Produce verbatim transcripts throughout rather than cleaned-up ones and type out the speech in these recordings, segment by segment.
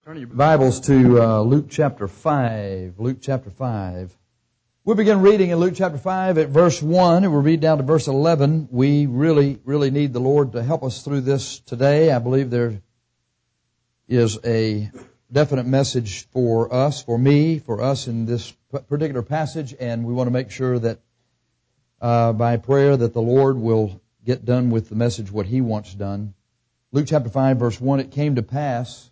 Turn your Bibles to uh, Luke chapter five. Luke chapter five. We'll begin reading in Luke chapter five at verse one, and we'll read down to verse eleven. We really, really need the Lord to help us through this today. I believe there is a definite message for us, for me, for us in this particular passage, and we want to make sure that uh, by prayer that the Lord will get done with the message what He wants done. Luke chapter five, verse one, it came to pass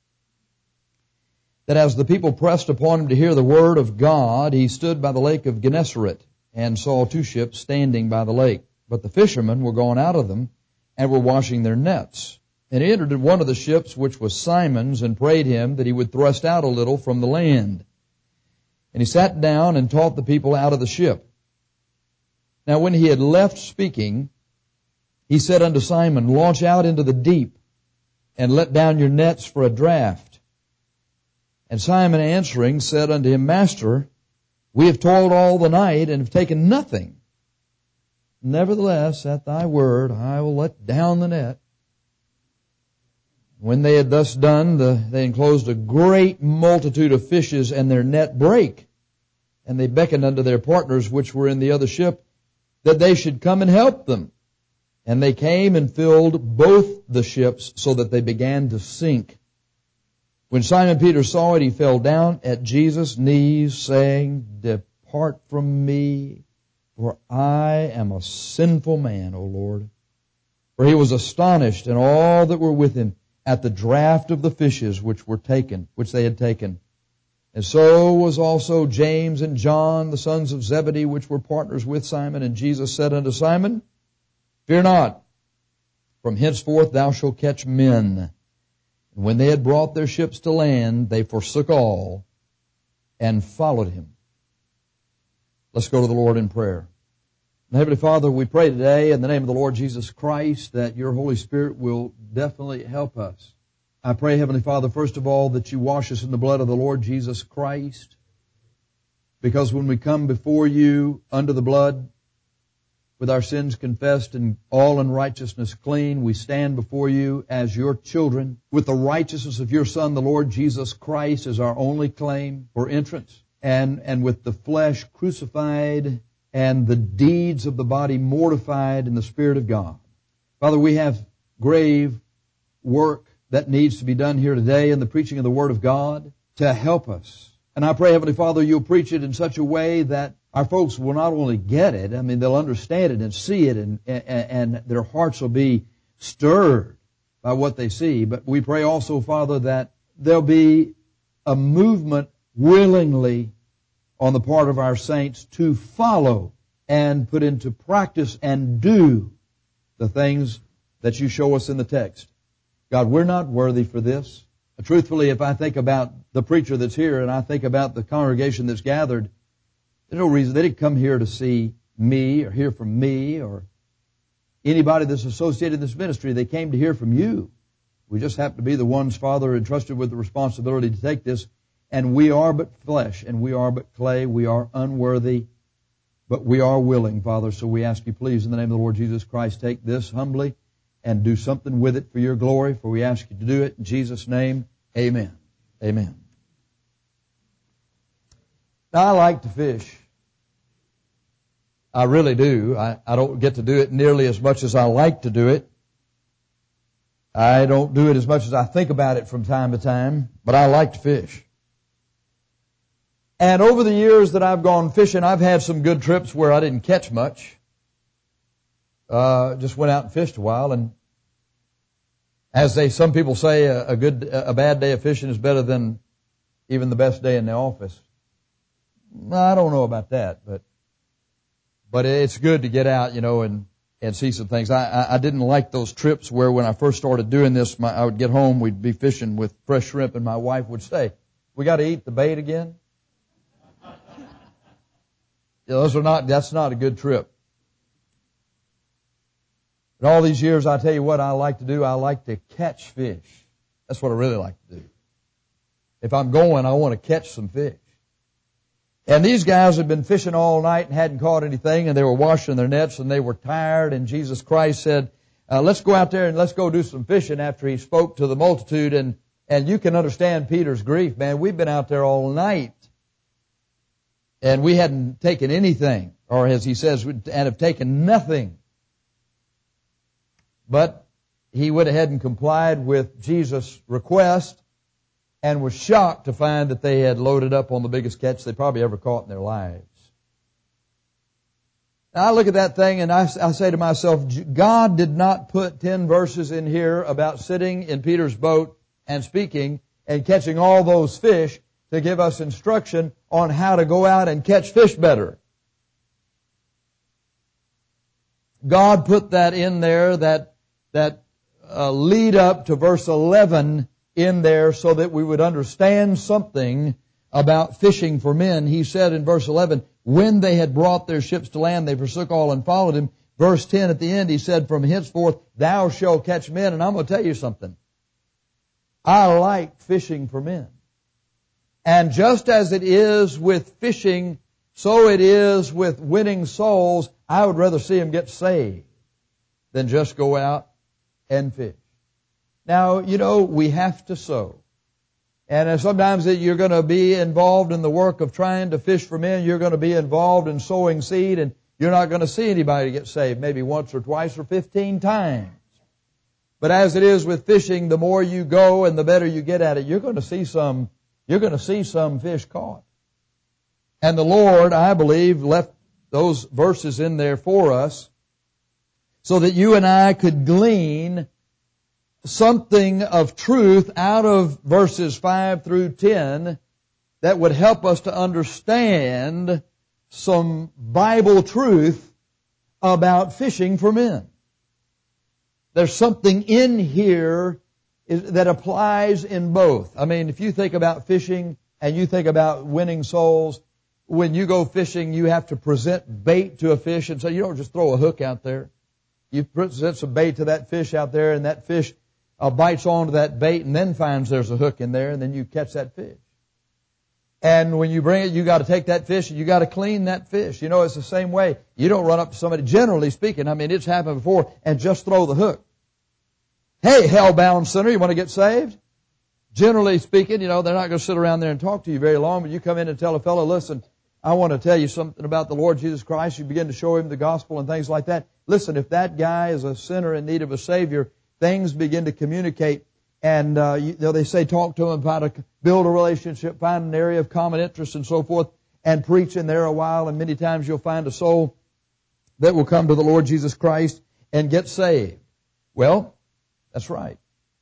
that as the people pressed upon him to hear the word of God, he stood by the lake of Gennesaret and saw two ships standing by the lake. But the fishermen were gone out of them and were washing their nets. And he entered one of the ships, which was Simon's, and prayed him that he would thrust out a little from the land. And he sat down and taught the people out of the ship. Now when he had left speaking, he said unto Simon, Launch out into the deep and let down your nets for a draught. And Simon answering said unto him, Master, we have toiled all the night and have taken nothing. Nevertheless, at thy word, I will let down the net. When they had thus done, the, they enclosed a great multitude of fishes, and their net brake. And they beckoned unto their partners which were in the other ship, that they should come and help them. And they came and filled both the ships, so that they began to sink. When Simon Peter saw it, he fell down at Jesus' knees, saying, Depart from me, for I am a sinful man, O Lord. For he was astonished, and all that were with him, at the draught of the fishes which were taken, which they had taken. And so was also James and John, the sons of Zebedee, which were partners with Simon. And Jesus said unto Simon, Fear not, from henceforth thou shalt catch men. And when they had brought their ships to land, they forsook all and followed him. Let's go to the Lord in prayer. Heavenly Father, we pray today in the name of the Lord Jesus Christ that your Holy Spirit will definitely help us. I pray, Heavenly Father, first of all, that you wash us in the blood of the Lord Jesus Christ. Because when we come before you under the blood, with our sins confessed and all unrighteousness clean, we stand before you as your children with the righteousness of your Son, the Lord Jesus Christ, as our only claim for entrance, and, and with the flesh crucified and the deeds of the body mortified in the Spirit of God. Father, we have grave work that needs to be done here today in the preaching of the Word of God to help us. And I pray, Heavenly Father, you'll preach it in such a way that our folks will not only get it, I mean, they'll understand it and see it, and, and, and their hearts will be stirred by what they see. But we pray also, Father, that there'll be a movement willingly on the part of our saints to follow and put into practice and do the things that you show us in the text. God, we're not worthy for this. Truthfully, if I think about the preacher that's here and I think about the congregation that's gathered, there's no reason. They didn't come here to see me or hear from me or anybody that's associated with this ministry. They came to hear from you. We just happen to be the ones, Father, entrusted with the responsibility to take this. And we are but flesh, and we are but clay. We are unworthy, but we are willing, Father. So we ask you, please, in the name of the Lord Jesus Christ, take this humbly and do something with it for your glory. For we ask you to do it in Jesus' name. Amen. Amen. Now, I like to fish. I really do. I, I don't get to do it nearly as much as I like to do it. I don't do it as much as I think about it from time to time, but I like to fish. And over the years that I've gone fishing, I've had some good trips where I didn't catch much. Uh, just went out and fished a while, and as they, some people say, a, a good, a bad day of fishing is better than even the best day in the office. I don't know about that, but but it's good to get out, you know, and, and see some things. I, I, I didn't like those trips where when I first started doing this, my, I would get home, we'd be fishing with fresh shrimp, and my wife would say, we got to eat the bait again? Yeah, those are not, that's not a good trip. In all these years, I tell you what I like to do, I like to catch fish. That's what I really like to do. If I'm going, I want to catch some fish. And these guys had been fishing all night and hadn't caught anything, and they were washing their nets, and they were tired, and Jesus Christ said, uh, let's go out there and let's go do some fishing after he spoke to the multitude. And And you can understand Peter's grief, man. We've been out there all night. And we hadn't taken anything. Or as he says, and have taken nothing. But he went ahead and complied with Jesus' request and was shocked to find that they had loaded up on the biggest catch they probably ever caught in their lives. Now I look at that thing and I, I say to myself, God did not put ten verses in here about sitting in Peter's boat and speaking and catching all those fish to give us instruction on how to go out and catch fish better. God put that in there, that, that uh, lead up to verse eleven in there so that we would understand something about fishing for men. He said in verse eleven, when they had brought their ships to land, they forsook all and followed him. Verse ten at the end, he said, from henceforth thou shalt catch men. And I'm going to tell you something. I like fishing for men. And just as it is with fishing, so it is with winning souls. I would rather see them get saved than just go out and fish. Now, you know, we have to sow. And sometimes you're going to be involved in the work of trying to fish for men. You're going to be involved in sowing seed, and you're not going to see anybody get saved, maybe once or twice or fifteen times. But as it is with fishing, the more you go and the better you get at it, you're going to see some, you're going to see some fish caught. And the Lord, I believe, left those verses in there for us so that you and I could glean something of truth out of verses five through ten that would help us to understand some Bible truth about fishing for men. There's something in here that applies in both. I mean, if you think about fishing and you think about winning souls, when you go fishing, you have to present bait to a fish, and so you don't just throw a hook out there. You present some bait to that fish out there, and that fish uh, bites onto that bait and then finds there's a hook in there, and then you catch that fish. And when you bring it, you got to take that fish and you got to clean that fish. You know, it's the same way. You don't run up to somebody, generally speaking, I mean, it's happened before, and just throw the hook. Hey, hell-bound sinner, you want to get saved? Generally speaking, you know, they're not going to sit around there and talk to you very long, but you come in and tell a fellow, listen, I want to tell you something about the Lord Jesus Christ. You begin to show him the gospel and things like that. Listen, if that guy is a sinner in need of a Savior, things begin to communicate. And, uh, you know, they say talk to him about how to build a relationship, find an area of common interest and so forth, and preach in there a while. And many times you'll find a soul that will come to the Lord Jesus Christ and get saved. Well, that's right.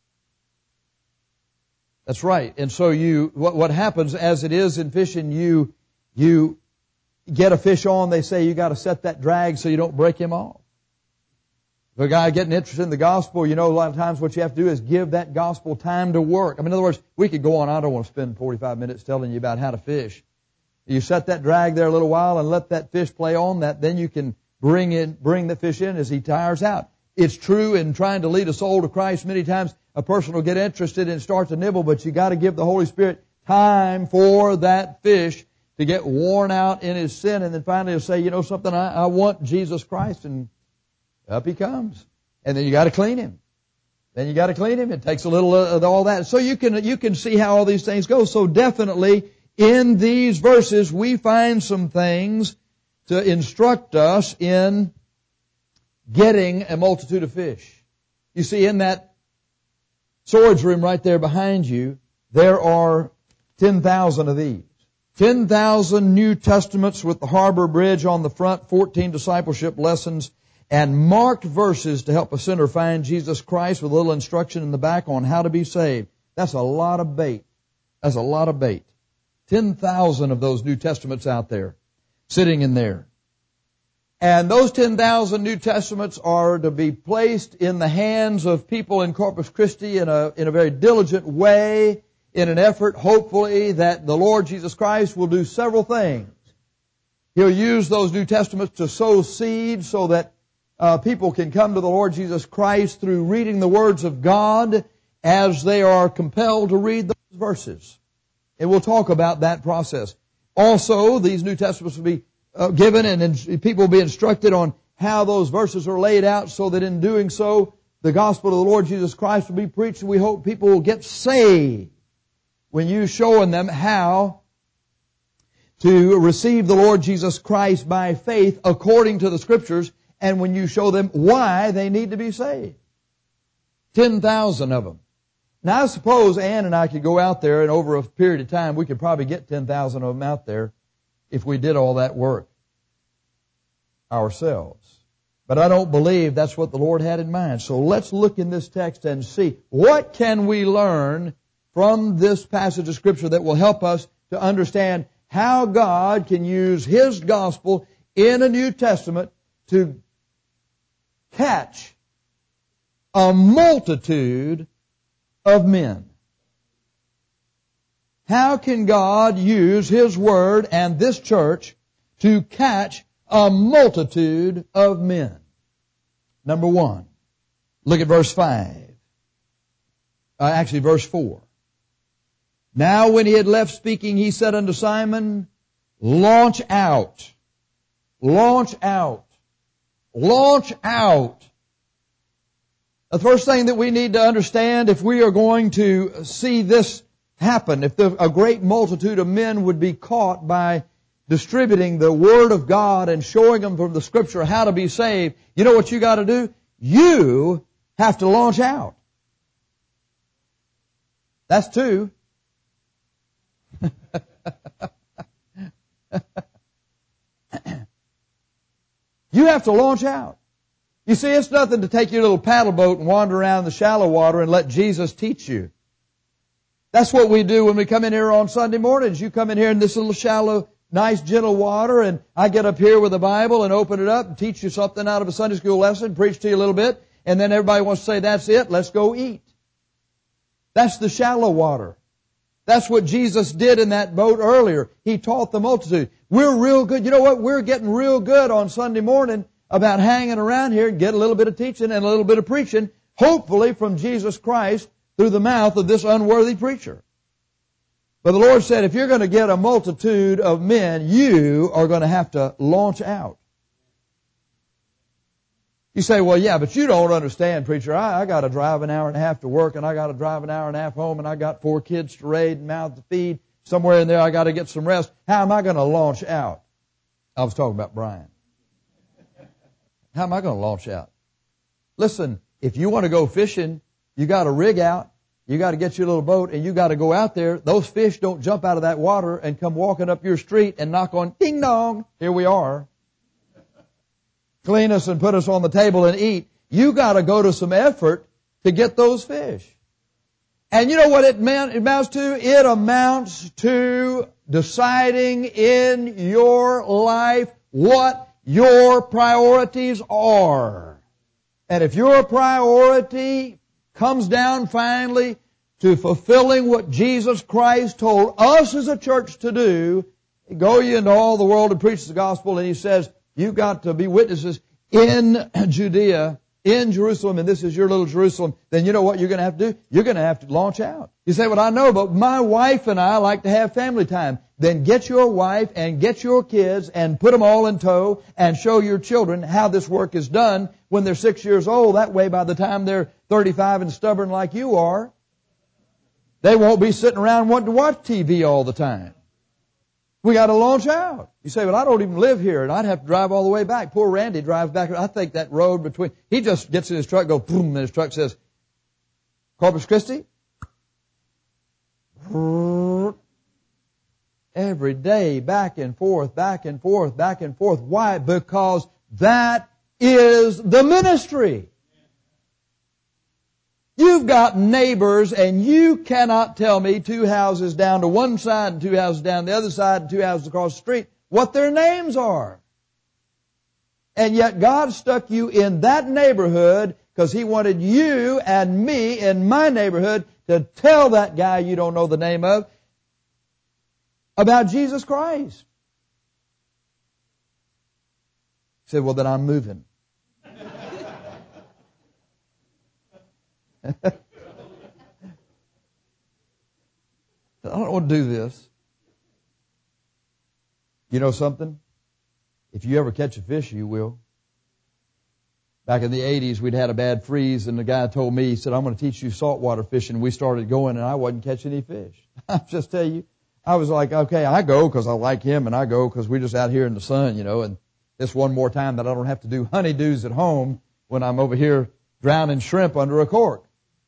That's right. And so you, what, what happens as it is in fishing, you, you get a fish on, they say you got to set that drag so you don't break him off. If a guy getting interested in the gospel, you know, a lot of times what you have to do is give that gospel time to work. I mean, in other words, we could go on. I don't want to spend forty-five minutes telling you about how to fish. You set that drag there a little while and let that fish play on that. Then you can bring in, bring the fish in as he tires out. It's true in trying to lead a soul to Christ. Many times a person will get interested and start to nibble, but you got to give the Holy Spirit time for that fish to get worn out in his sin, and then finally he'll say, you know something, I, I want Jesus Christ, and up he comes. And then you got to clean him. Then you got to clean him. It takes a little of all that. So you can you can see how all these things go. So definitely in these verses we find some things to instruct us in getting a multitude of fish. You see, in that storage room right there behind you, there are ten thousand of these. ten thousand New Testaments with the Harbor Bridge on the front, fourteen discipleship lessons, and marked verses to help a sinner find Jesus Christ with a little instruction in the back on how to be saved. That's a lot of bait. That's a lot of bait. ten thousand of those New Testaments out there, sitting in there. And those ten thousand New Testaments are to be placed in the hands of people in Corpus Christi in a, in a very diligent way, in an effort, hopefully, that the Lord Jesus Christ will do several things. He'll use those New Testaments to sow seed so that uh, people can come to the Lord Jesus Christ through reading the words of God as they are compelled to read those verses. And we'll talk about that process. Also, these New Testaments will be uh, given and in, people will be instructed on how those verses are laid out so that in doing so, the gospel of the Lord Jesus Christ will be preached, and we hope people will get saved when you showing them how to receive the Lord Jesus Christ by faith according to the Scriptures, and when you show them why they need to be saved. Ten thousand of them. Now I suppose Ann and I could go out there, and over a period of time we could probably get ten thousand of them out there if we did all that work ourselves. But I don't believe that's what the Lord had in mind. So let's look in this text and see what can we learn from this passage of Scripture that will help us to understand how God can use His gospel in a New Testament to catch a multitude of men. How can God use His Word and this church to catch a multitude of men? Number one, look at verse five. Uh, actually, verse four. Now when he had left speaking, he said unto Simon, launch out. Launch out. Launch out. The first thing that we need to understand, if we are going to see this happen, if the, a great multitude of men would be caught by distributing the Word of God and showing them from the Scripture how to be saved, you know what you got to do? You have to launch out. That's two. You have to launch out. You see, it's nothing to take your little paddle boat and wander around the shallow water and let Jesus teach you. That's what we do when we come in here on Sunday mornings. You come in here in this little shallow, nice, gentle water, and I get up here with the Bible and open it up and teach you something out of a Sunday school lesson, preach to you a little bit, and then everybody wants to say, that's it, let's go eat. That's the shallow water. That's what Jesus did in that boat earlier. He taught the multitude. We're real good. You know what? We're getting real good on Sunday morning about hanging around here and get a little bit of teaching and a little bit of preaching, hopefully from Jesus Christ through the mouth of this unworthy preacher. But the Lord said, if you're going to get a multitude of men, you are going to have to launch out. You say, well, yeah, but you don't understand, preacher. I, I got to drive an hour and a half to work, and I got to drive an hour and a half home, and I got four kids to raise and mouths to feed. Somewhere in there I got to get some rest. How am I going to launch out? I was talking about Brian. How am I going to launch out? Listen, if you want to go fishing, you got to rig out. You got to get your little boat, and you got to go out there. Those fish don't jump out of that water and come walking up your street and knock on, ding dong, here we are. Clean us and put us on the table and eat. You got to go to some effort to get those fish. And you know what it amounts to? It amounts to deciding in your life what your priorities are. And if your priority comes down finally to fulfilling what Jesus Christ told us as a church to do, go ye into all the world and preach the gospel, and He says, you've got to be witnesses in Judea, in Jerusalem, and this is your little Jerusalem, then you know what you're going to have to do? You're going to have to launch out. You say, well, I know, but my wife and I like to have family time. Then get your wife and get your kids and put them all in tow and show your children how this work is done when they're six years old. That way, by the time they're thirty-five and stubborn like you are, they won't be sitting around wanting to watch T V all the time. We got to launch out. You say, well, I don't even live here, and I'd have to drive all the way back. Poor Randy drives back. I think that road between, he just gets in his truck, goes boom, and his truck says, Corpus Christi? Every day, back and forth, back and forth, back and forth. Why? Because that is the ministry. You've got neighbors, and you cannot tell me two houses down to one side and two houses down the other side and two houses across the street what their names are. And yet God stuck you in that neighborhood because He wanted you and me in my neighborhood to tell that guy you don't know the name of about Jesus Christ. He said, well, then I'm moving. I don't want to do this. You know something? If you ever catch a fish, you will. Back in the eighties, we'd had a bad freeze, and the guy told me, he said, I'm going to teach you saltwater fishing. We started going, and I wasn't catching any fish. I just tell you, I was like, okay, I go because I like him, and I go because we're just out here in the sun, you know, and it's one more time that I don't have to do honeydews at home when I'm over here drowning shrimp under a cork.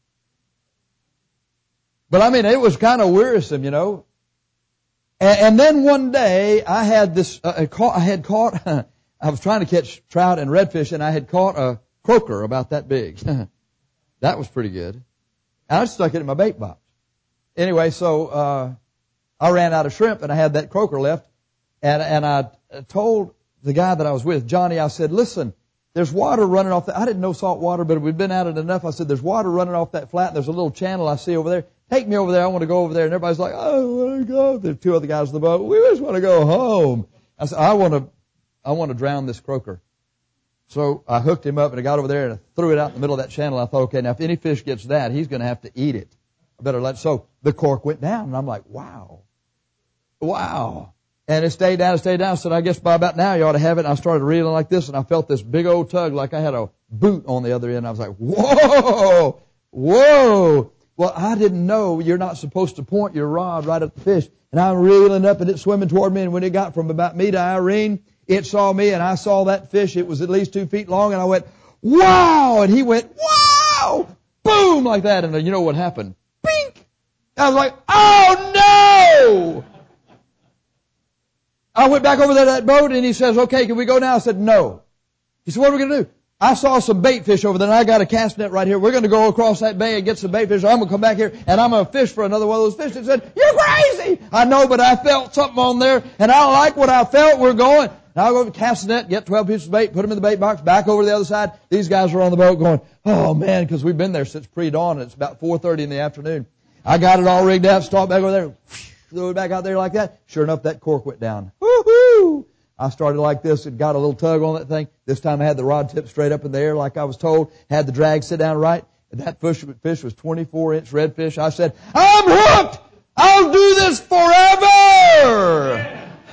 But I mean, it was kind of wearisome, you know. And, and then one day, I had this, uh, I, caught, I had caught... I was trying to catch trout and redfish, and I had caught a croaker about that big. That was pretty good. And I stuck it in my bait box. Anyway, so uh I ran out of shrimp, and I had that croaker left. And and I told the guy that I was with, Johnny, I said, listen, there's water running off that. I didn't know salt water, but we'd been at it enough. I said, there's water running off that flat, and there's a little channel I see over there. Take me over there. I want to go over there. And everybody's like, oh, I want to go. There's two other guys in the boat. We just want to go home. I said, I want to I want to drown this croaker. So I hooked him up, and I got over there and I threw it out in the middle of that channel. I thought, okay, now if any fish gets that, he's going to have to eat it. I better let. So the cork went down, and I'm like, wow, wow. And it stayed down, it stayed down. I said, I guess by about now you ought to have it. And I started reeling like this, and I felt this big old tug like I had a boot on the other end. I was like, whoa, whoa. Well, I didn't know you're not supposed to point your rod right at the fish. And I'm reeling up, and it's swimming toward me. And when it got from about me to Irene, it saw me, and I saw that fish. It was at least two feet long, and I went, wow! And he went, wow! Boom! Like that. And you know what happened? Bink! I was like, oh no! I went back over there to that boat, and he says, okay, can we go now? I said, no. He said, what are we going to do? I saw some bait fish over there, and I got a cast net right here. We're going to go across that bay and get some bait fish. I'm going to come back here, and I'm going to fish for another one of those fish. He said, you're crazy! I know, but I felt something on there, and I like what I felt. We're going. Now I'll go cast the net, get twelve pieces of bait, put them in the bait box, back over to the other side. These guys are on the boat going, oh man, because we've been there since pre-dawn, and it's about four thirty in the afternoon. I got it all rigged out, stopped back over there, threw it back out there like that. Sure enough, that cork went down. Woo-hoo! I started like this, and got a little tug on that thing. This time I had the rod tip straight up in the air like I was told, had the drag sit down right, and that fish, fish was twenty-four inch redfish. I said, I'm hooked! I'll do this forever!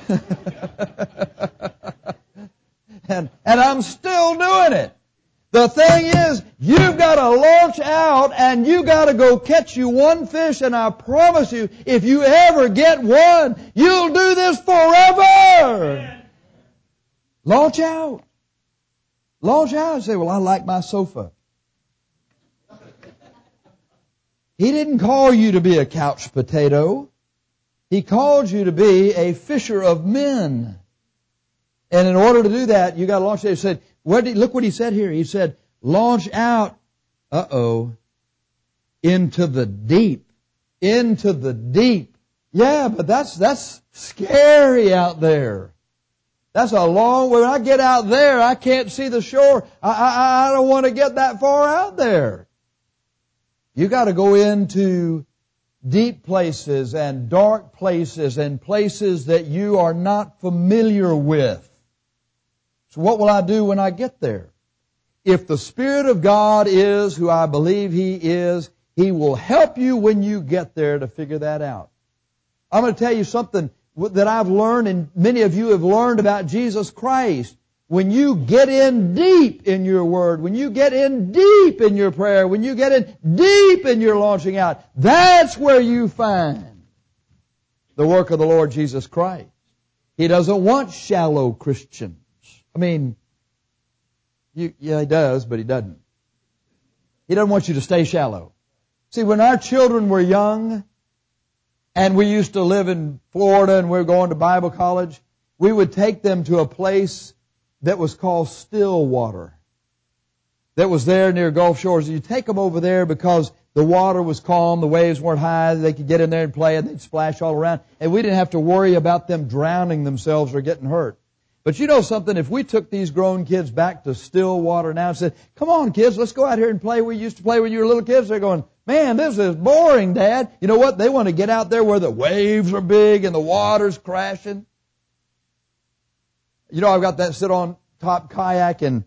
and, and I'm still doing it. The thing is, you've got to launch out, and you got to go catch you one fish, and I promise you, if you ever get one, you'll do this forever. Launch out. Launch out and say, well, I like my sofa. He didn't call you to be a couch potato. He called you to be a fisher of men. And in order to do that, you got to launch out. He said, what did, look what he said here. He said, launch out, uh-oh, into the deep. Into the deep. Yeah, but that's, that's scary out there. That's a long way. When I get out there, I can't see the shore. I, I, I don't want to get that far out there. You got to go into deep places and dark places and places that you are not familiar with. So what will I do when I get there? If the Spirit of God is who I believe He is, He will help you when you get there to figure that out. I'm going to tell you something that I've learned, and many of you have learned about Jesus Christ. When you get in deep in your Word, when you get in deep in your prayer, when you get in deep in your launching out, that's where you find the work of the Lord Jesus Christ. He doesn't want shallow Christians. I mean, you, yeah, He does, but He doesn't. He doesn't want you to stay shallow. See, when our children were young, and we used to live in Florida and we were going to Bible college, we would take them to a place that was called Stillwater, that was there near Gulf Shores. You take them over there because the water was calm, the waves weren't high, they could get in there and play, and they'd splash all around, and we didn't have to worry about them drowning themselves or getting hurt. But you know something, if we took these grown kids back to Stillwater now and said, come on kids, let's go out here and play where you used to play when you were little kids, they're going, man, this is boring, Dad. You know what? They want to get out there where the waves are big and the water's crashing. You know, I've got that sit-on top kayak, and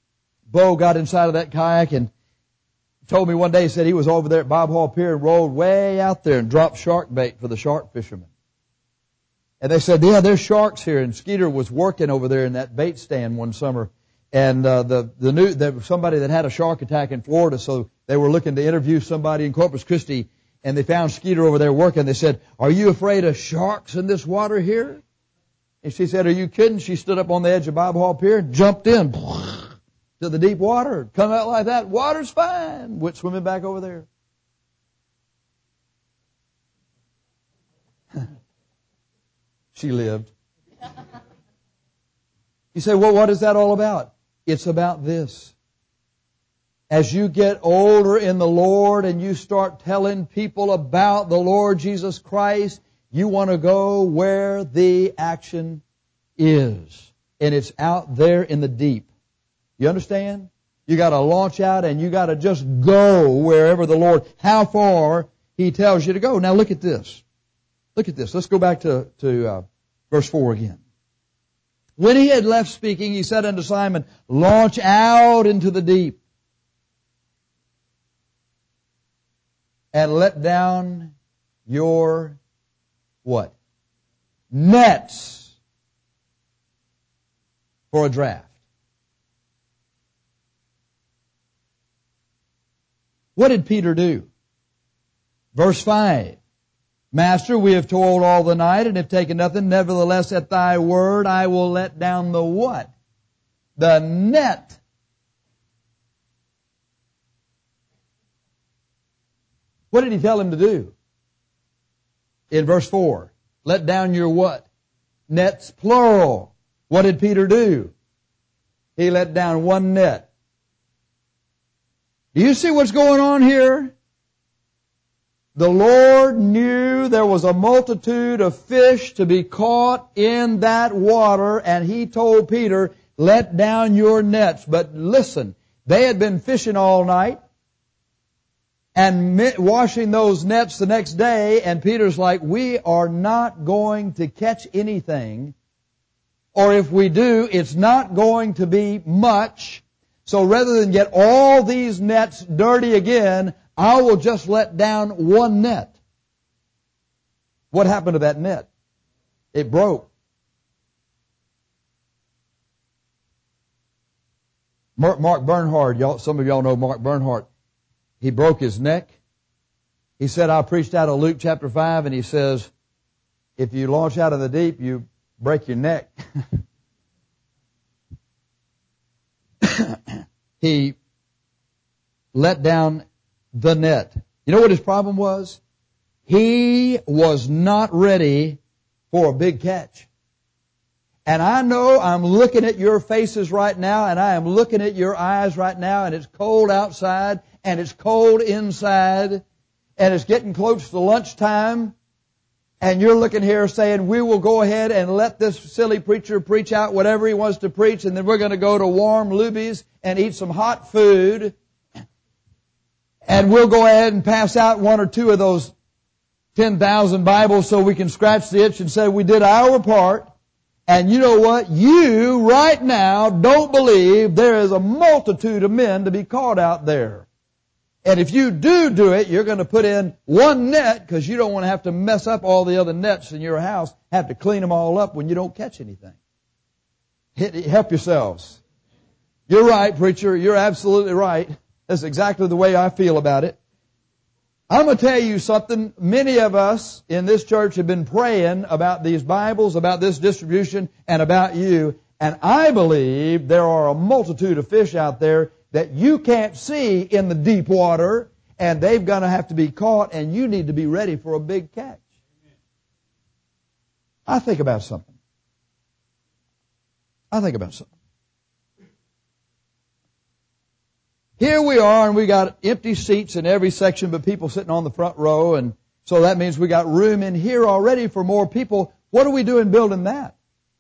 Bo got inside of that kayak and told me one day, he said he was over there at Bob Hall Pier and rolled way out there and dropped shark bait for the shark fishermen. And they said, yeah, there's sharks here. And Skeeter was working over there in that bait stand one summer. And uh, the the new there was somebody that had a shark attack in Florida, so they were looking to interview somebody in Corpus Christi, and they found Skeeter over there working. They said, "Are you afraid of sharks in this water here?" And she said, "Are you kidding?" She stood up on the edge of Bible Hall Pier, jumped in to the deep water, come out like that. Water's fine. Went swimming back over there. She lived. You say, well, what is that all about? It's about this. As you get older in the Lord and you start telling people about the Lord Jesus Christ, you want to go where the action is. And it's out there in the deep. You understand? You got to launch out and you got to just go wherever the Lord, how far He tells you to go. Now look at this. Look at this. Let's go back to, to uh, verse four again. When He had left speaking, He said unto Simon, launch out into the deep and let down your what? Nets for a draft. What did Peter do? Verse five. Master, we have toiled all the night and have taken nothing. Nevertheless, at thy word, I will let down the what? The net. What did He tell him to do? In verse four, let down your what? Nets, plural. What did Peter do? He let down one net. Do you see what's going on here? The Lord knew there was a multitude of fish to be caught in that water, and He told Peter, let down your nets. But listen, they had been fishing all night and washing those nets the next day, and Peter's like, we are not going to catch anything, or if we do, it's not going to be much. So rather than get all these nets dirty again, I will just let down one net. What happened to that net? It broke. Mark Bernhard, y'all, some of y'all know Mark Bernhard. He broke his neck. He said, I preached out of Luke chapter five, and he says, if you launch out of the deep, you break your neck. He let down the net. You know what his problem was? He was not ready for a big catch. And I know I'm looking at your faces right now, and I am looking at your eyes right now, and it's cold outside, and it's cold inside, and it's getting close to lunchtime, and you're looking here saying, we will go ahead and let this silly preacher preach out whatever he wants to preach, and then we're going to go to warm Luby's and eat some hot food, and we'll go ahead and pass out one or two of those ten thousand Bibles so we can scratch the itch and say we did our part. And you know what? You, right now, don't believe there is a multitude of men to be caught out there. And if you do do it, you're going to put in one net because you don't want to have to mess up all the other nets in your house, have to clean them all up when you don't catch anything. Help yourselves. You're right, preacher. You're absolutely right. That's exactly the way I feel about it. I'm going to tell you something. Many of us in this church have been praying about these Bibles, about this distribution, and about you. And I believe there are a multitude of fish out there that you can't see in the deep water, and they're going to have to be caught, and you need to be ready for a big catch. I think about something. I think about something. Here we are, and we got empty seats in every section, but people sitting on the front row, and so that means we got room in here already for more people. What are we doing building that?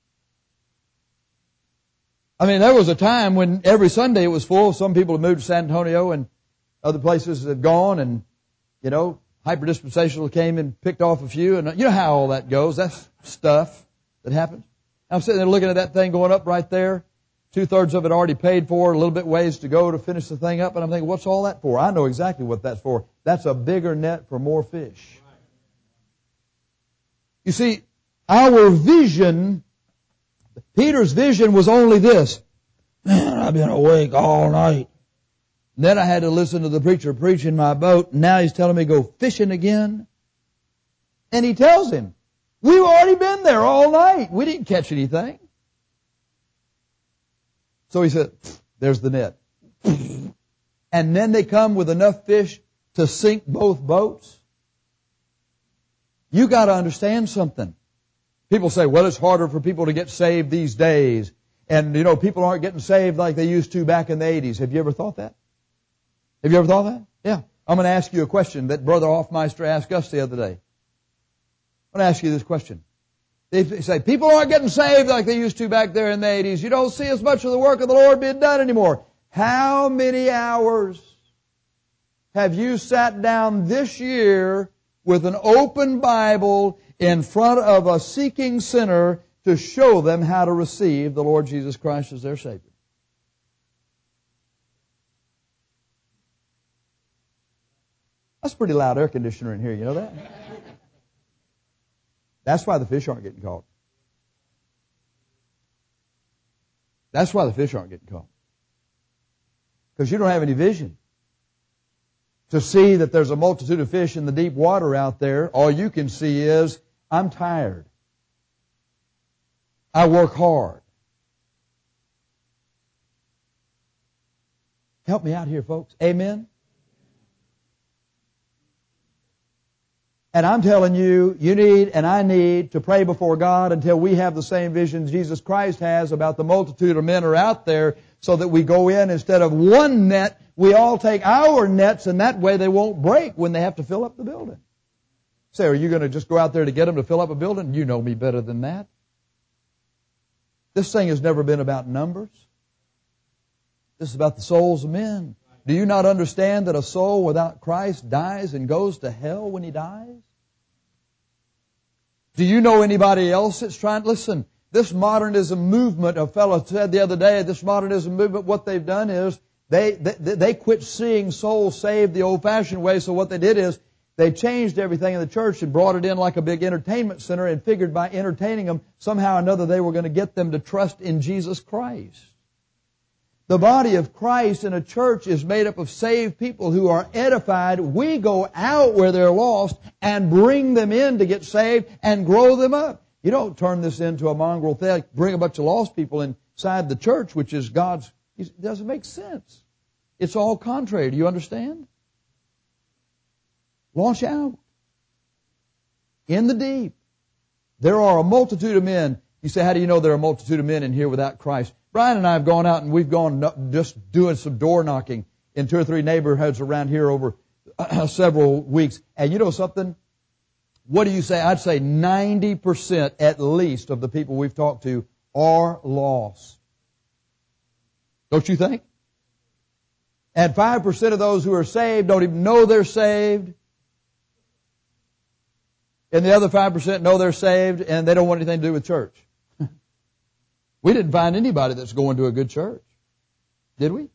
I mean, there was a time when every Sunday it was full. Some people have moved to San Antonio, and other places have gone, and, you know, hyper-dispensational came and picked off a few, and you know how all that goes. That's stuff that happens. I'm sitting there looking at that thing going up right there. Two-thirds of it already paid for, a little bit ways to go to finish the thing up. And I'm thinking, what's all that for? I know exactly what that's for. That's a bigger net for more fish. You see, our vision, Peter's vision was only this. Man, I've been awake all night. And then I had to listen to the preacher preach in my boat. And now he's telling me to go fishing again. And he tells him, we've already been there all night. We didn't catch anything. So he said, there's the net. And then they come with enough fish to sink both boats. You got to understand something. People say, well, it's harder for people to get saved these days. And, you know, people aren't getting saved like they used to back in the eighties. Have you ever thought that? Have you ever thought that? Yeah. I'm going to ask you a question that Brother Hoffmeister asked us the other day. I'm going to ask you this question. They say, people aren't getting saved like they used to back there in the eighties. You don't see as much of the work of the Lord being done anymore. How many hours have you sat down this year with an open Bible in front of a seeking sinner to show them how to receive the Lord Jesus Christ as their Savior? That's a pretty loud air conditioner in here, you know that? That's why the fish aren't getting caught. That's why the fish aren't getting caught. Because you don't have any vision to see that there's a multitude of fish in the deep water out there. All you can see is, I'm tired. I work hard. Help me out here, folks. Amen? And I'm telling you, you need and I need to pray before God until we have the same vision Jesus Christ has about the multitude of men are out there, so that we go in, instead of one net, we all take our nets, and that way they won't break when they have to fill up the building. Say, are you going to just go out there to get them to fill up a building? You know me better than that. This thing has never been about numbers. This is about the souls of men. Do you not understand that a soul without Christ dies and goes to hell when he dies? Do you know anybody else that's trying? Listen, this modernism movement, a fellow said the other day, this modernism movement, what they've done is they, they, they quit seeing souls saved the old-fashioned way. So what they did is they changed everything in the church and brought it in like a big entertainment center, and figured by entertaining them, somehow or another they were going to get them to trust in Jesus Christ. The body of Christ in a church is made up of saved people who are edified. We go out where they're lost and bring them in to get saved and grow them up. You don't turn this into a mongrel thing, bring a bunch of lost people inside the church, which is God's. It doesn't make sense. It's all contrary. Do you understand? Launch out. In the deep. There are a multitude of men. You say, how do you know there are a multitude of men in here without Christ? Brian and I have gone out and we've gone just doing some door knocking in two or three neighborhoods around here over uh, several weeks. And you know something? What do you say? I'd say ninety percent at least of the people we've talked to are lost. Don't you think? And five percent of those who are saved don't even know they're saved. And the other five percent know they're saved and they don't want anything to do with church. We didn't find anybody that's going to a good church. Did we?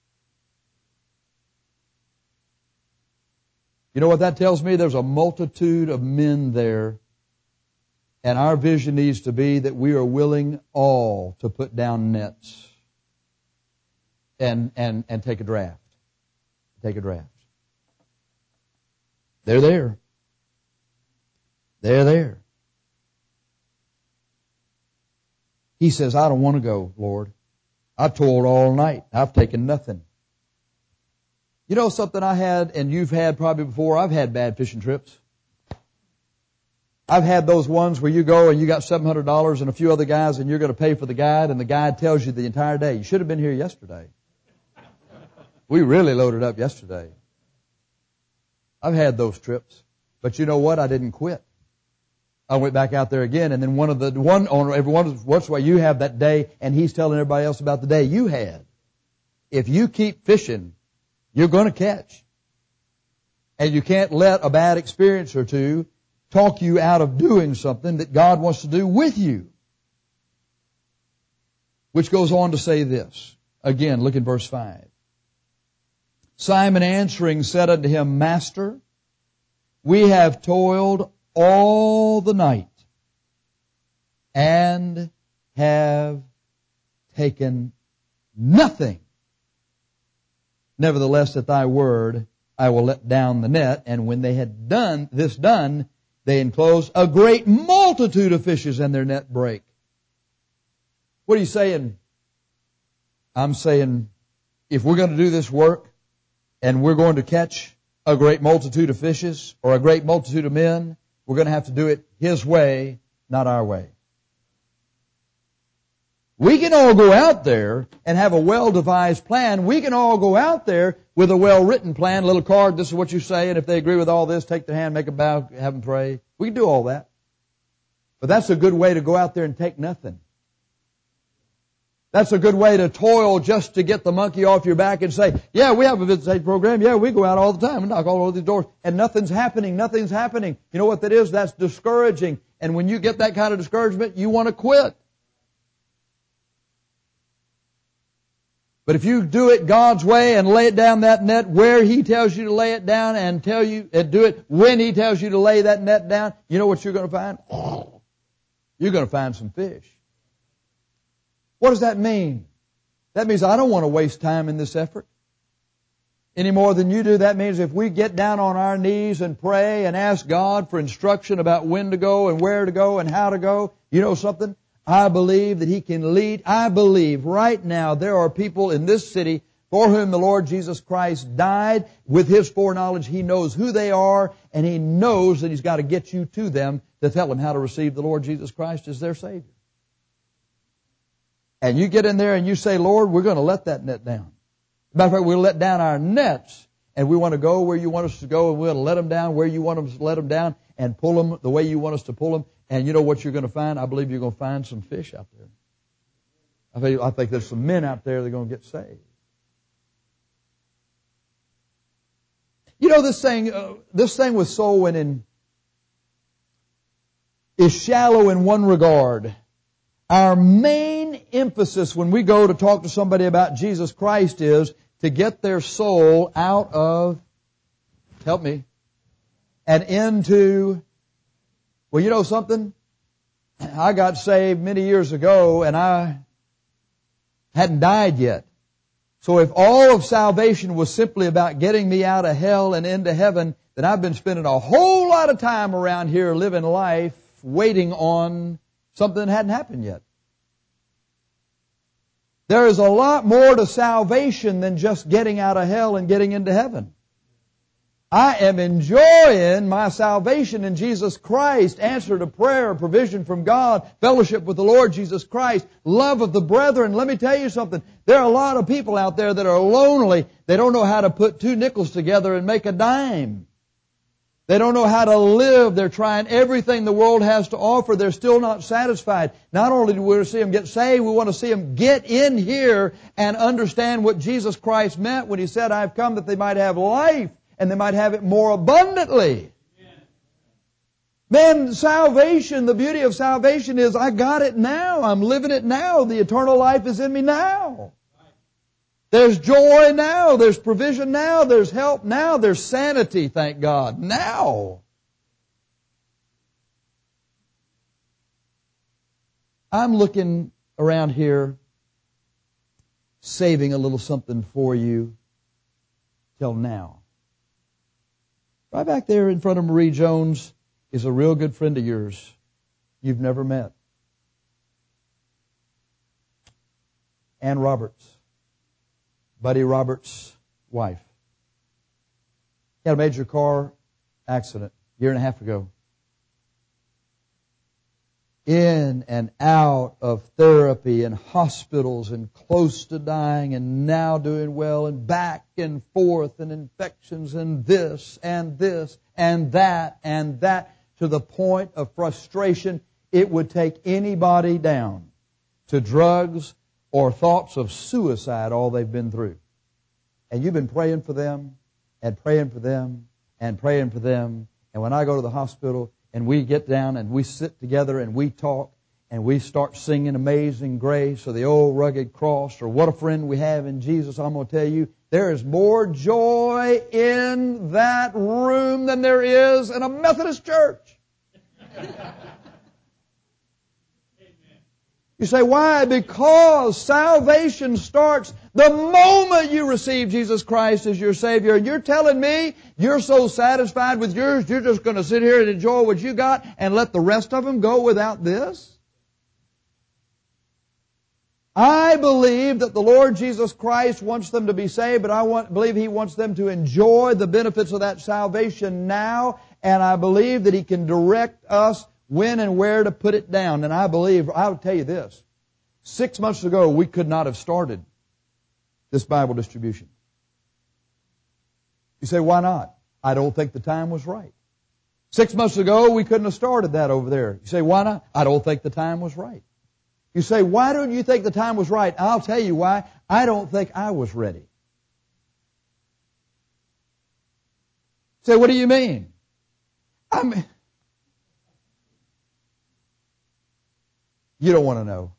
You know what that tells me? There's a multitude of men there. And our vision needs to be that we are willing all to put down nets and, and, and take a draft. Take a draft. They're there. They're there. He says, I don't want to go, Lord. I've toiled all night. I've taken nothing. You know something I had, and you've had probably before, I've had bad fishing trips. I've had those ones where you go and you got seven hundred dollars and a few other guys and you're going to pay for the guide, and the guide tells you the entire day, you should have been here yesterday. We really loaded up yesterday. I've had those trips. But you know what? I didn't quit. I went back out there again, and then one of the one owner, every once in a while, you have that day, and he's telling everybody else about the day you had. If you keep fishing, you're going to catch. And you can't let a bad experience or two talk you out of doing something that God wants to do with you. Which goes on to say this. Again, look at verse five. Simon answering said unto him, Master, we have toiled all the night and have taken nothing. Nevertheless, at thy word, I will let down the net. And when they had done this done, they enclosed a great multitude of fishes, and their net brake. What are you saying? I'm saying, if we're going to do this work, and we're going to catch a great multitude of fishes, or a great multitude of men, we're going to have to do it His way, not our way. We can all go out there and have a well-devised plan. We can all go out there with a well-written plan, a little card, this is what you say, and if they agree with all this, take their hand, make a bow, have them pray. We can do all that. But that's a good way to go out there and take nothing. That's a good way to toil just to get the monkey off your back and say, yeah, we have a visitation program. Yeah, we go out all the time and knock all over the doors. And nothing's happening. Nothing's happening. You know what that is? That's discouraging. And when you get that kind of discouragement, you want to quit. But if you do it God's way and lay it down that net where He tells you to lay it down and tell you and do it when He tells you to lay that net down, you know what you're going to find? You're going to find some fish. What does that mean? That means I don't want to waste time in this effort any more than you do. That means if we get down on our knees and pray and ask God for instruction about when to go and where to go and how to go, you know something? I believe that He can lead. I believe right now there are people in this city for whom the Lord Jesus Christ died. With His foreknowledge, He knows who they are, and He knows that He's got to get you to them to tell them how to receive the Lord Jesus Christ as their Savior. And you get in there and you say, Lord, we're going to let that net down. Matter of fact, we'll let down our nets, and we want to go where you want us to go, and we'll let them down where you want us to let them down, and pull them the way you want us to pull them. And you know what you're going to find? I believe you're going to find some fish out there. I think, I think there's some men out there that are going to get saved. You know, this thing, uh, this thing with soul winning is shallow in one regard. Our main emphasis when we go to talk to somebody about Jesus Christ is to get their soul out of, help me, and into, well, you know something? I got saved many years ago and I hadn't died yet. So if all of salvation was simply about getting me out of hell and into heaven, then I've been spending a whole lot of time around here living life waiting on something that hadn't happened yet. There is a lot more to salvation than just getting out of hell and getting into heaven. I am enjoying my salvation in Jesus Christ, answer to prayer, provision from God, fellowship with the Lord Jesus Christ, love of the brethren. Let me tell you something. There are a lot of people out there that are lonely. They don't know how to put two nickels together and make a dime. They don't know how to live. They're trying everything the world has to offer. They're still not satisfied. Not only do we want to see them get saved, we want to see them get in here and understand what Jesus Christ meant when He said, I've come that they might have life and they might have it more abundantly. Man, salvation, the beauty of salvation is I got it now. I'm living it now. The eternal life is in me now. There's joy now. There's provision now. There's help now. There's sanity, thank God, now. I'm looking around here, saving a little something for you till now. Right back there in front of Marie Jones is a real good friend of yours you've never met. Ann Roberts. Buddy Roberts' wife. He had a major car accident a year and a half ago. In and out of therapy and hospitals and close to dying and now doing well and back and forth and infections and this and this and that and that to the point of frustration. It would take anybody down to drugs or thoughts of suicide, all they've been through. And you've been praying for them, and praying for them, and praying for them. And when I go to the hospital, and we get down, and we sit together, and we talk, and we start singing Amazing Grace, or the old rugged cross, or what a friend we have in Jesus, I'm going to tell you, there is more joy in that room than there is in a Methodist church. You say, why? Because salvation starts the moment you receive Jesus Christ as your Savior. And you're telling me you're so satisfied with yours, you're just going to sit here and enjoy what you got and let the rest of them go without this? I believe that the Lord Jesus Christ wants them to be saved, but I want, believe He wants them to enjoy the benefits of that salvation now, and I believe that He can direct us when and where to put it down. And I believe, I'll tell you this, six months ago we could not have started this Bible distribution. You say, why not? I don't think the time was right. Six months ago we couldn't have started that over there. You say, why not? I don't think the time was right. You say, why don't you think the time was right? I'll tell you why. I don't think I was ready. You say, what do you mean? I mean, you don't want to know.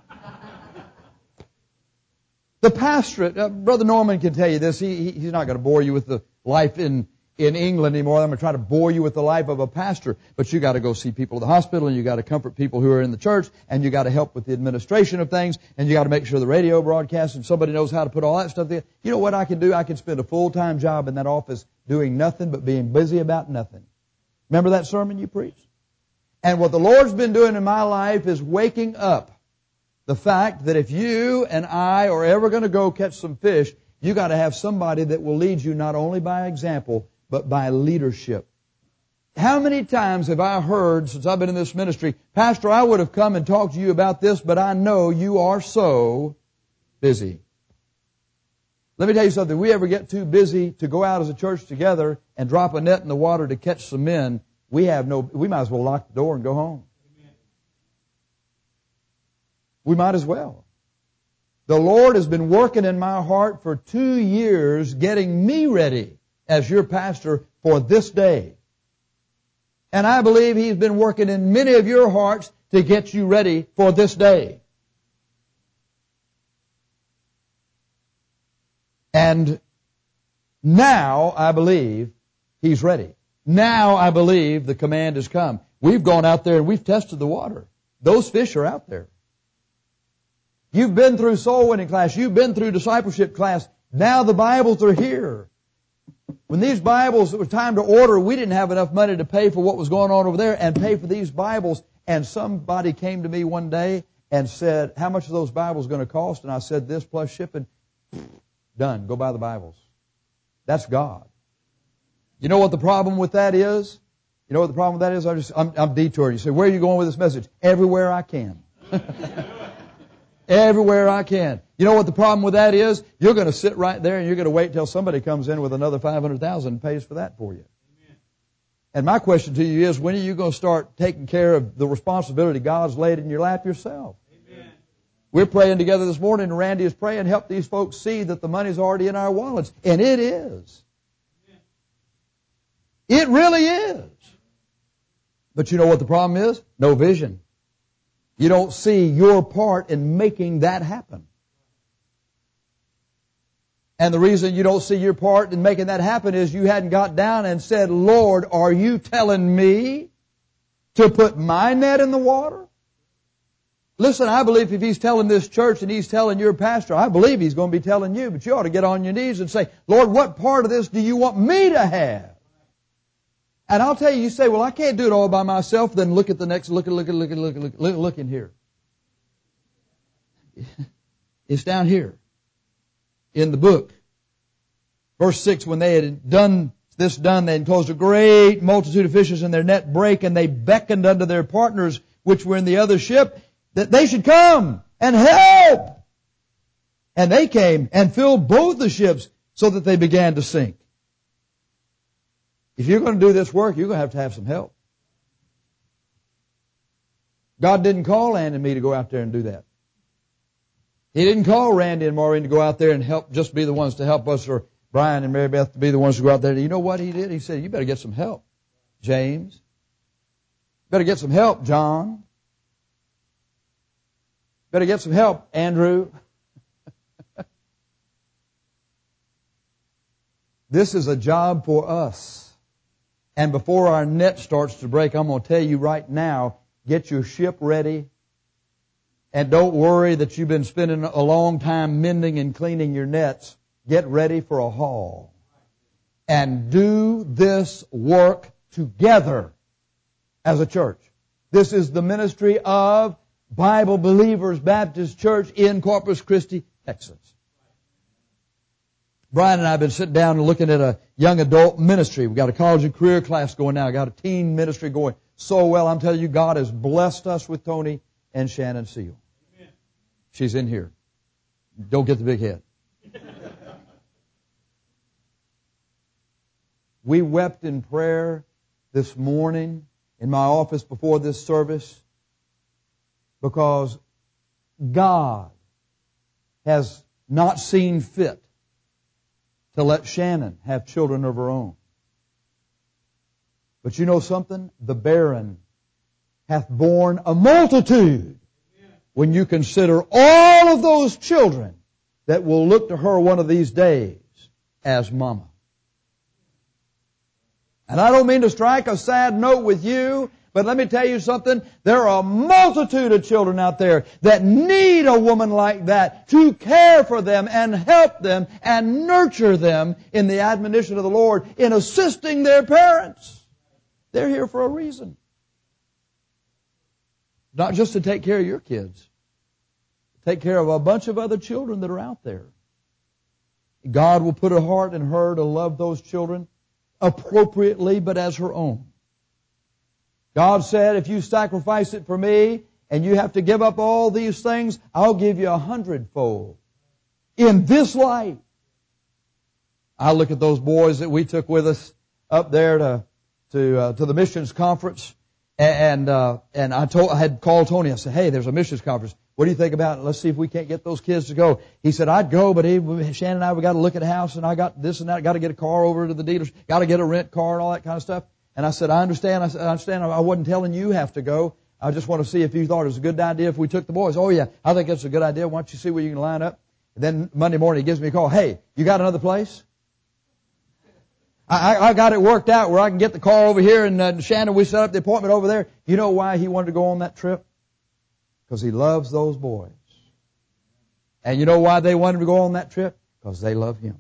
The pastorate, uh, Brother Norman can tell you this. He, he, he's not going to bore you with the life in, in England anymore. I'm going to try to bore you with the life of a pastor. But you got to go see people at the hospital, and you got to comfort people who are in the church, and you got to help with the administration of things, and you got to make sure the radio broadcasts and somebody knows how to put all that stuff there. You know what I can do? I can spend a full-time job in that office doing nothing but being busy about nothing. Remember that sermon you preached? And what the Lord's been doing in my life is waking up the fact that if you and I are ever going to go catch some fish, you got to have somebody that will lead you not only by example, but by leadership. How many times have I heard since I've been in this ministry, Pastor, I would have come and talked to you about this, but I know you are so busy. Let me tell you something. If we ever get too busy to go out as a church together and drop a net in the water to catch some men, we have no, we might as well lock the door and go home. We might as well. The Lord has been working in my heart for two years getting me ready as your pastor for this day. And I believe He's been working in many of your hearts to get you ready for this day. And now I believe He's ready. Now I believe the command has come. We've gone out there and we've tested the water. Those fish are out there. You've been through soul winning class. You've been through discipleship class. Now the Bibles are here. When these Bibles, it was time to order, we didn't have enough money to pay for what was going on over there and pay for these Bibles. And somebody came to me one day and said, how much are those Bibles going to cost? And I said, this plus shipping. Done. Go buy the Bibles. That's God. You know what the problem with that is? You know what the problem with that is? I'm, just, I'm, I'm detouring. You say, where are you going with this message? Everywhere I can. Everywhere I can. You know what the problem with that is? You're going to sit right there and you're going to wait till somebody comes in with another five hundred thousand dollars and pays for that for you. Amen. And my question to you is, when are you going to start taking care of the responsibility God's laid in your lap yourself? Amen. We're praying together this morning, and Randy is praying, help these folks see that the money's already in our wallets. And it is. Amen. It really is. But you know what the problem is? No vision. You don't see your part in making that happen. And the reason you don't see your part in making that happen is you hadn't got down and said, Lord, are you telling me to put my net in the water? Listen, I believe if He's telling this church and He's telling your pastor, I believe He's going to be telling you, but you ought to get on your knees and say, Lord, what part of this do you want me to have? And I'll tell you, you say, well, I can't do it all by myself. Then look at the next, look at, look at, look at, look at, look, look, look in here. It's down here in the book. Verse six, when they had done this done, they enclosed a great multitude of fishes in their net brake, and they beckoned unto their partners which were in the other ship that they should come and help. And they came and filled both the ships so that they began to sink. If you're going to do this work, you're going to have to have some help. God didn't call Ann and me to go out there and do that. He didn't call Randy and Maureen to go out there and help, just be the ones to help us, or Brian and Mary Beth to be the ones to go out there. You know what He did? He said, you better get some help, James. Better get some help, John. Better get some help, Andrew. This is a job for us. And before our net starts to break, I'm going to tell you right now, get your ship ready And don't worry that you've been spending a long time mending and cleaning your nets. Get ready for a haul. And do this work together as a church. This is the ministry of Bible Believers Baptist Church in Corpus Christi, Texas. Brian and I have been sitting down and looking at a young adult ministry. We've got a college and career class going now. We've got a teen ministry going so well. I'm telling you, God has blessed us with Tony and Shannon Seal. Amen. She's in here. Don't get the big head. We wept in prayer this morning in my office before this service because God has not seen fit to let Shannon have children of her own. But you know something? The barren hath borne a multitude when you consider all of those children that will look to her one of these days as mama. And I don't mean to strike a sad note with you, but let me tell you something. There are a multitude of children out there that need a woman like that to care for them and help them and nurture them in the admonition of the Lord, in assisting their parents. They're here for a reason. Not just to take care of your kids. Take care of a bunch of other children that are out there. God will put a heart in her to love those children appropriately, but as her own. God said, if you sacrifice it for me and you have to give up all these things, I'll give you a hundredfold in this life. I look at those boys that we took with us up there to to uh, to the missions conference, and uh, and I told I had called Tony. I said, hey, there's a missions conference. What do you think about it? Let's see if we can't get those kids to go. He said, I'd go, but he, Shannon and I, we got to look at a house, and I got this and that. Got to get a car over to the dealers. Got to get a rent car and all that kind of stuff. And I said, I understand. I said, I understand. I wasn't telling you have to go. I just want to see if you thought it was a good idea if we took the boys. Oh, yeah, I think it's a good idea. Why don't you see where you can line up? And then Monday morning he gives me a call. Hey, you got another place? I, I got it worked out where I can get the car over here, and uh, Shannon, we set up the appointment over there. You know why he wanted to go on that trip? Because he loves those boys. And you know why they wanted to go on that trip? Because they love him.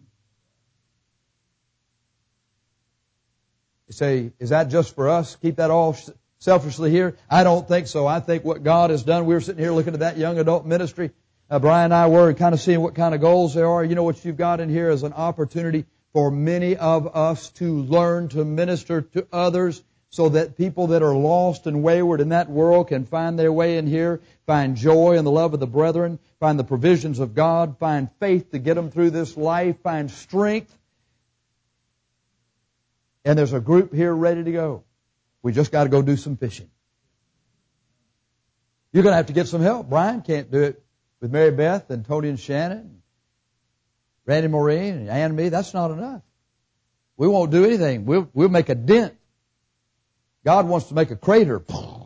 You say, is that just for us? Keep that all selfishly here? I don't think so. I think what God has done, we were sitting here looking at that young adult ministry. Uh, Brian and I were kind of seeing what kind of goals there are. You know what you've got in here is an opportunity for many of us to learn to minister to others so that people that are lost and wayward in that world can find their way in here, find joy in the love of the brethren, find the provisions of God, find faith to get them through this life, find strength. And there's a group here ready to go. We just got to go do some fishing. You're going to have to get some help. Brian can't do it with Mary Beth and Tony and Shannon, Randy Maureen and Ann and me. That's not enough. We won't do anything. We'll, we'll make a dent. God wants to make a crater. You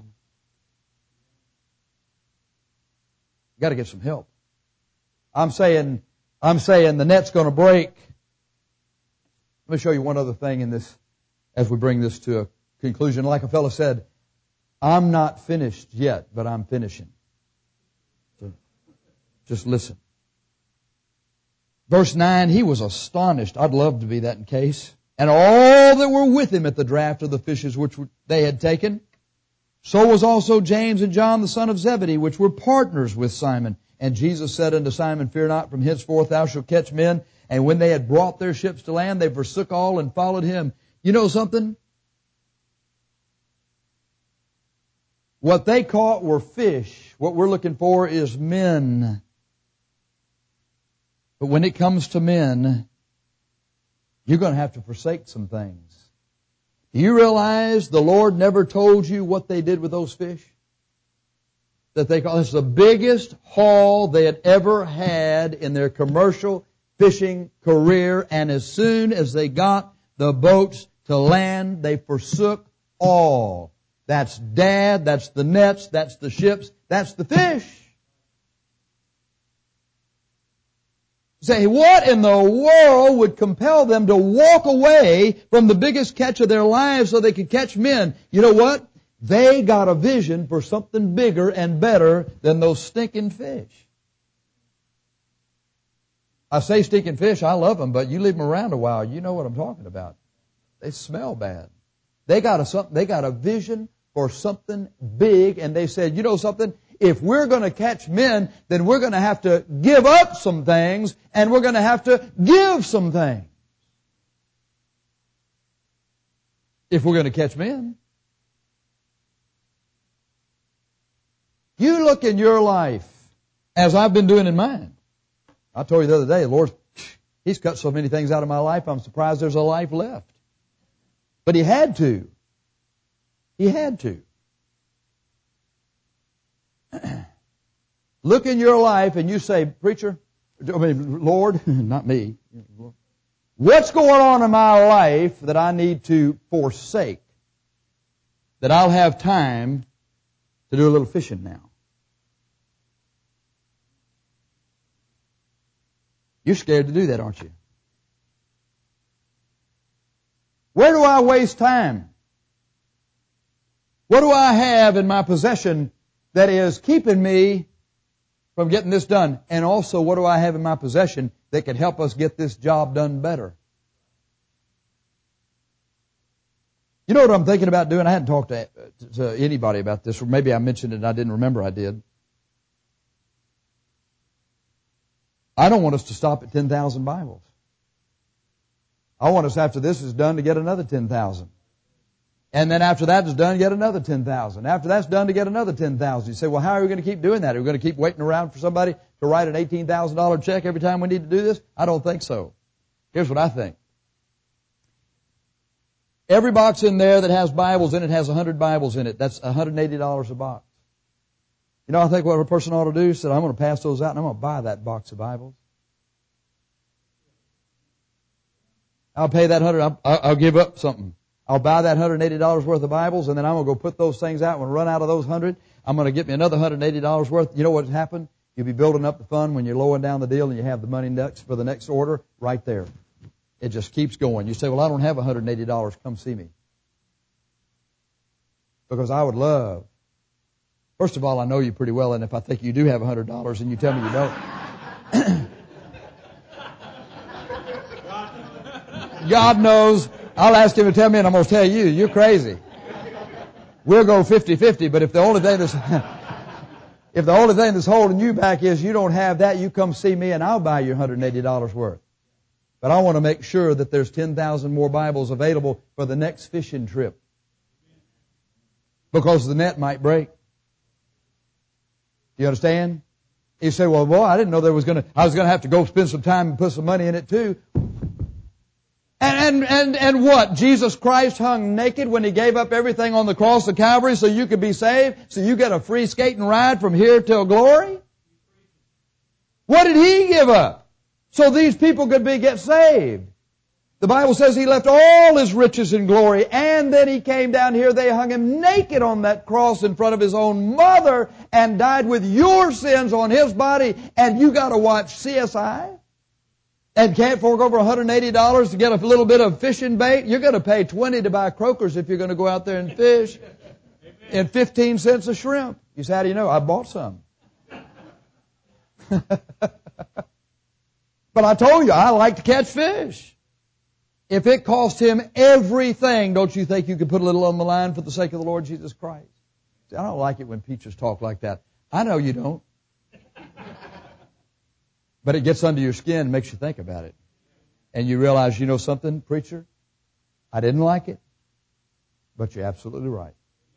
got to get some help. I'm saying, I'm saying the net's going to break. Let me show you one other thing in this as we bring this to a conclusion. Like a fellow said, I'm not finished yet, but I'm finishing. So just listen. Verse nine, he was astonished. I'd love to be that in case. And all that were with him at the draught of the fishes which they had taken. So was also James and John the son of Zebedee, which were partners with Simon. And Jesus said unto Simon, fear not, from henceforth thou shalt catch men. And when they had brought their ships to land, they forsook all and followed him. You know something? What they caught were fish. What we're looking for is men. But when it comes to men, you're going to have to forsake some things. Do you realize the Lord never told you what they did with those fish? That they call this the biggest haul they had ever had in their commercial fishing career. And as soon as they got the boats to land, they forsook all. That's Dad, that's the nets, that's the ships, that's the fish. Say, what in the world would compel them to walk away from the biggest catch of their lives so they could catch men? You know what? They got a vision for something bigger and better than those stinking fish. I say stinking fish, I love them, but you leave them around a while, you know what I'm talking about. They smell bad. They got a something, they got a vision for something big, and they said, you know something? If we're going to catch men, then we're going to have to give up some things, and we're going to have to give some things. If we're going to catch men. You look in your life, as I've been doing in mine. I told you the other day, the Lord, He's cut so many things out of my life, I'm surprised there's a life left. But He had to. He had to. Look in your life and you say, preacher, I mean, Lord, not me, what's going on in my life that I need to forsake? That I'll have time to do a little fishing now. You're scared to do that, aren't you? Where do I waste time? What do I have in my possession that is keeping me from getting this done? And also, what do I have in my possession that can help us get this job done better? You know what I'm thinking about doing? I hadn't talked to, to anybody about this, or maybe I mentioned it and I didn't remember I did. I don't want us to stop at ten thousand Bibles. I want us, after this is done, to get another ten thousand. And then after that is done, get another ten thousand. After that's done, to get another ten thousand. You say, well, how are we going to keep doing that? Are we going to keep waiting around for somebody to write an eighteen thousand dollars check every time we need to do this? I don't think so. Here's what I think. Every box in there that has Bibles in it has one hundred Bibles in it. That's one hundred eighty dollars a box. You know, I think what a person ought to do is say, I'm going to pass those out and I'm going to buy that box of Bibles. I'll pay that hundred. I'll, I'll give up something. I'll buy that one hundred eighty dollars worth of Bibles, and then I'm going to go put those things out. When I run out of those hundred, I'm going to get me another one hundred eighty dollars worth. You know what's happened? You'll be building up the fund when you're lowering down the deal and you have the money next for the next order right there. It just keeps going. You say, well, I don't have one hundred eighty dollars. Come see me. Because I would love. First of all, I know you pretty well, and if I think you do have one hundred dollars and you tell me you don't. God knows. I'll ask Him to tell me, and I'm going to tell you, you're crazy. We'll go fifty-fifty, but if the only thing that's, if the only thing that's holding you back is you don't have that, you come see me and I'll buy you one hundred eighty dollars worth. But I want to make sure that there's ten thousand more Bibles available for the next fishing trip. Because the net might break. You understand? You say, well, boy, I didn't know there was going to, I was going to have to go spend some time and put some money in it too. And, and, and, and what? Jesus Christ hung naked when He gave up everything on the cross of Calvary so you could be saved? So you get a free skating ride from here till glory? What did He give up? So these people could be, get saved. The Bible says He left all His riches and glory, and then He came down here. They hung Him naked on that cross in front of His own mother and died with your sins on His body, and you got to watch C S I? And can't fork over one hundred eighty dollars to get a little bit of fishing bait? You're going to pay twenty dollars to buy croakers if you're going to go out there and fish. And fifteen cents a shrimp. You say, how do you know? I bought some. But I told you, I like to catch fish. If it cost Him everything, don't you think you could put a little on the line for the sake of the Lord Jesus Christ? See, I don't like it when preachers talk like that. I know you don't. But it gets under your skin and makes you think about it. And you realize, you know something, preacher? I didn't like it, but you're absolutely right.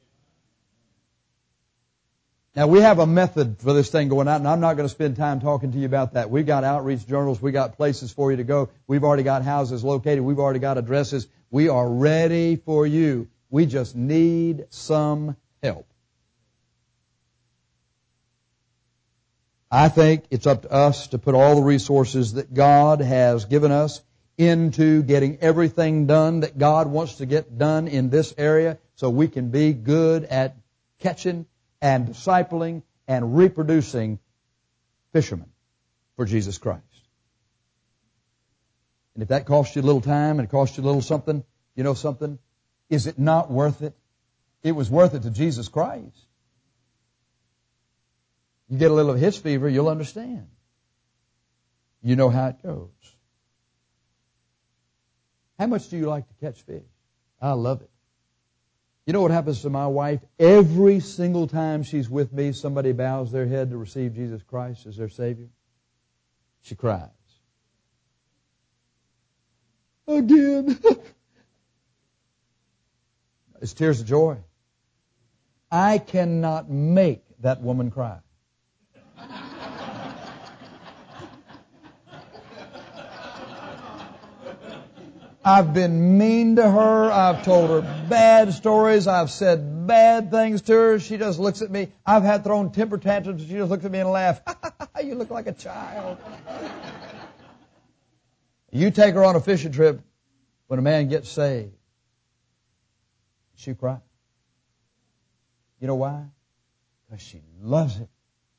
Now, we have a method for this thing going out, and I'm not going to spend time talking to you about that. We've got outreach journals. We've got places for you to go. We've already got houses located. We've already got addresses. We are ready for you. We just need some help. I think it's up to us to put all the resources that God has given us into getting everything done that God wants to get done in this area so we can be good at catching and discipling and reproducing fishermen for Jesus Christ. And if that costs you a little time and it costs you a little something, you know something? Is it not worth it? It was worth it to Jesus Christ. You get a little of His fever, you'll understand. You know how it goes. How much do you like to catch fish? I love it. You know what happens to my wife? Every single time she's with me, somebody bows their head to receive Jesus Christ as their Savior. She cries. Again. It's tears of joy. I cannot make that woman cry. I've been mean to her. I've told her bad stories. I've said bad things to her. She just looks at me. I've had thrown temper tantrums. She just looks at me and laughs. You look like a child. You take her on a fishing trip when a man gets saved. She cries. You know why? Because she loves it.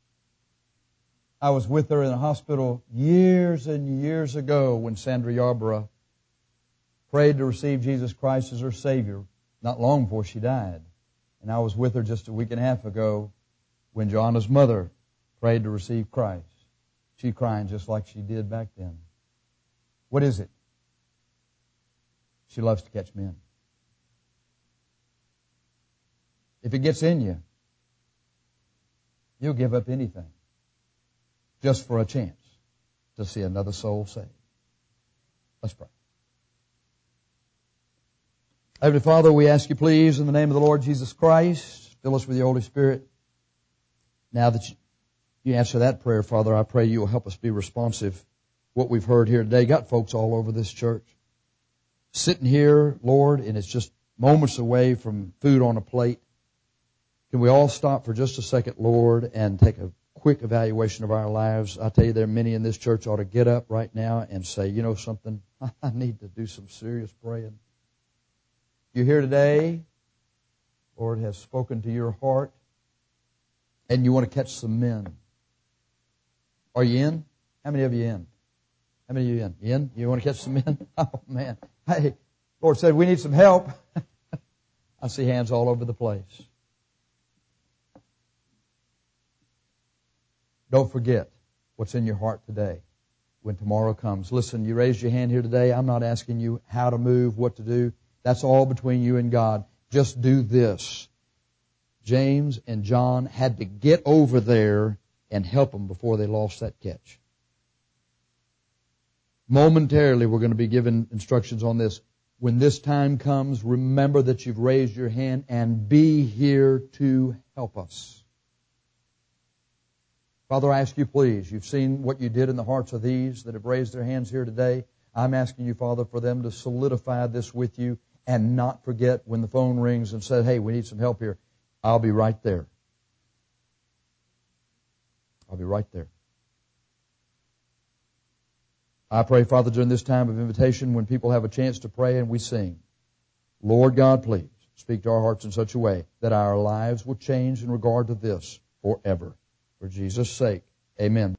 I was with her in the hospital years and years ago when Sandra Yarborough prayed to receive Jesus Christ as her Savior, not long before she died. And I was with her just a week and a half ago when Joanna's mother prayed to receive Christ. She crying just like she did back then. What is it? She loves to catch men. If it gets in you, you'll give up anything just for a chance to see another soul saved. Let's pray. Heavenly Father, we ask you please in the name of the Lord Jesus Christ, fill us with your Holy Spirit. Now that you answer that prayer, Father, I pray you will help us be responsive to what we've heard here today. Got folks all over this church sitting here, Lord, and it's just moments away from food on a plate. Can we all stop for just a second, Lord, and take a quick evaluation of our lives? I tell you, there are many in this church ought to get up right now and say, you know something, I need to do some serious praying. You're here today, Lord has spoken to your heart, and you want to catch some men. Are you in? How many of you in? How many of you in? You in? You want to catch some men? Oh, man. Hey, Lord said we need some help. I see hands all over the place. Don't forget what's in your heart today when tomorrow comes. Listen, you raised your hand here today. I'm not asking you how to move, what to do. That's all between you and God. Just do this. James and John had to get over there and help them before they lost that catch. Momentarily, we're going to be given instructions on this. When this time comes, remember that you've raised your hand and be here to help us. Father, I ask you, please, you've seen what you did in the hearts of these that have raised their hands here today. I'm asking you, Father, for them to solidify this with you and not forget when the phone rings and says, hey, we need some help here. I'll be right there. I'll be right there. I pray, Father, during this time of invitation when people have a chance to pray and we sing, Lord God, please speak to our hearts in such a way that our lives will change in regard to this forever. For Jesus' sake, amen.